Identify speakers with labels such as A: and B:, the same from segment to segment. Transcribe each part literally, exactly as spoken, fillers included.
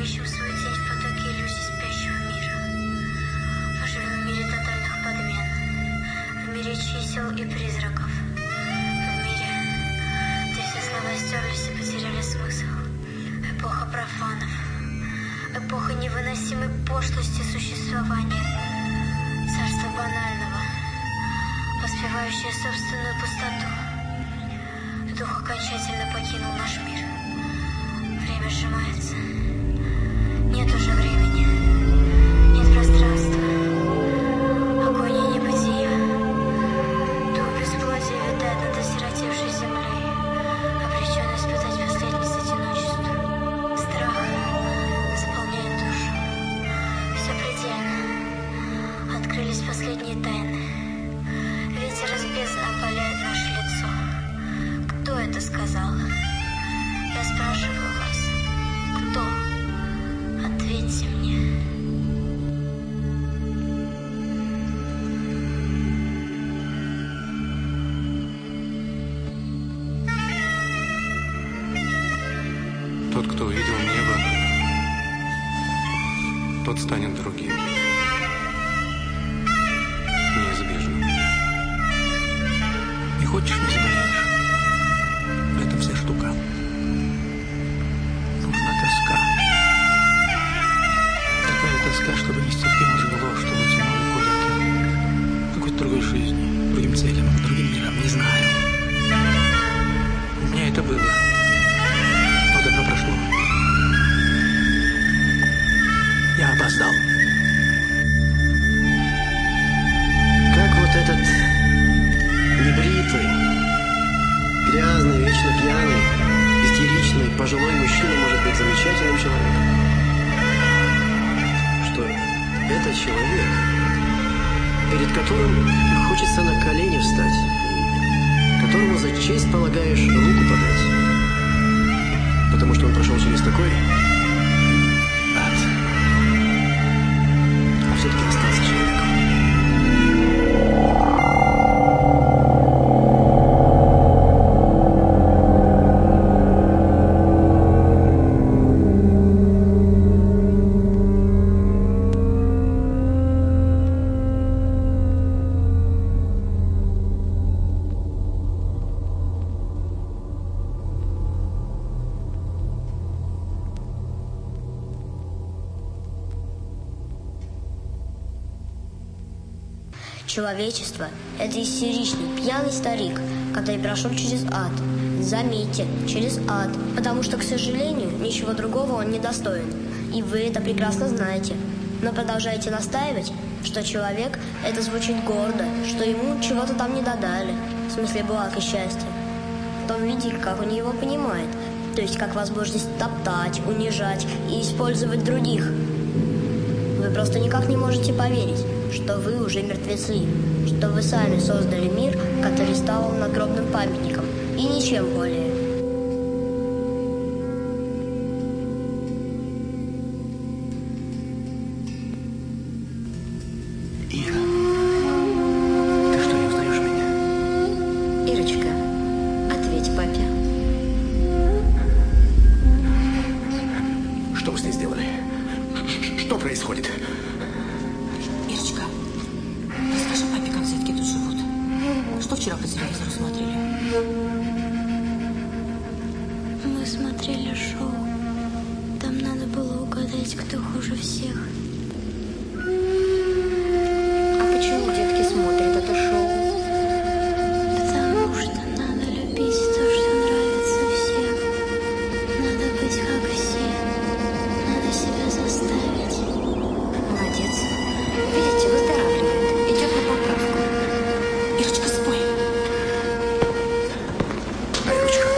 A: ищем свою тень в потоке иллюзий спящего мира. Мы живем в мире тотальных подмен, в мире чисел и призраков, в мире, где все слова стерлись и потеряли смысл. Эпоха профанов, эпоха невыносимой пошлости существования, царство банального, воспевающее собственную пустоту. Дух окончательно покинул наш мир. Время сжимается. Нет уже времени. Нет пространства. Агония небытия. Дух бесплодия витает над осиротевшей землей, обречен испытать последний одиночества. Страх заполняет душу. Все предельно. Открылись последние тайны. Ветер из бездны опаляет наше лицо. Кто это сказал? Я спрашиваю вас. Кто? Ответьте мне.
B: Тот, кто увидел небо, тот станет другим. Неизбежно.
C: Не хочешь, не заболеешь. В этом вся штука. Нужна тоска. Такая тоска, чтобы нестерпимо жгло, чтобы тянуло куда-то. Какой-то другой жизни, другим целям, другим мирам, не знаю. У меня это было. Но давно прошло. Я опоздал.
D: Как вот этот небритый, грязный, вечно пьяный, истеричный, пожилой мужчина может быть замечательным человеком. Что это человек, перед которым хочется на колени встать, которому за честь полагаешь руку подать, потому что он прошел через такой ад, а все-таки остался человеком.
E: Человечество – это истеричный, пьяный старик, который прошел через ад. Заметьте, через ад, потому что, к сожалению, ничего другого он не достоин. И вы это прекрасно знаете. Но продолжаете настаивать, что человек – это звучит гордо, что ему чего-то там не додали, в смысле благ и счастья. В том виде, как он его понимает, то есть как возможность топтать, унижать и использовать других. Вы просто никак не можете поверить, что вы уже мертвецы, что вы сами создали мир, который стал вам надгробным памятником, и ничем более.
C: Ира, ты что, не узнаешь меня?
E: Ирочка, ответь папе.
C: Что вы с ней сделали? Что происходит?
F: Ирочка, расскажи папе, как детки тут живут. Что вчера по телевизору смотрели?
A: Мы смотрели шоу. Там надо было угадать, кто хуже всех.
E: А почему детки смотрят это шоу?
A: Потому что надо любить то, что нравится всем. Надо быть как все. Надо себя заставить.
E: Молодец. Видите, выздоравливает. Идет на поправку.
F: Ирочка, спой.
C: Дай ручку.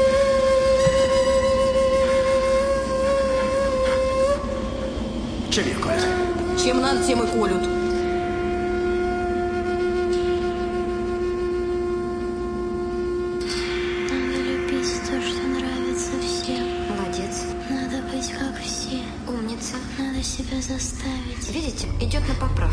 C: Чем ее колют?
F: Чем надо, тем и колют.
A: Надо любить то, что нравится всем.
E: Молодец.
A: Надо быть как все.
E: Умница.
A: Надо себя заставить.
E: Видите, идет на поправку.